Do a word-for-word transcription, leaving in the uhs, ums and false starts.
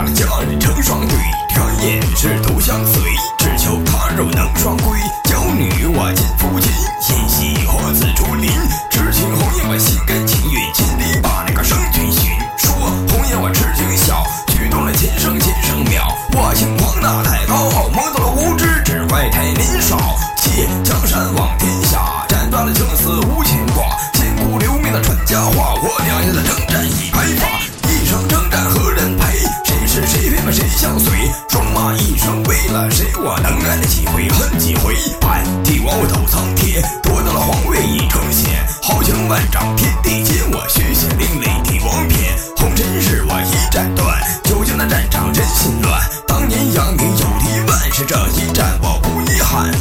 把那家人成双对，转眼是都相随，只求他日能双归。娇女我近夫亲，心系何自竹林？知情红颜我心甘情愿，尽力把那个生君寻。说红颜我痴情笑，举动了今生今生妙。我轻狂那太高傲，懵懂了无知，只怪太年少。借江山望天下，斩断了青丝无牵挂。千古留名的传佳话，我留下了征战一白发。一生征战何人陪？谁是谁非谁相随？双马一生为了谁？我能爱了几回恨几回？暗地我斗苍天。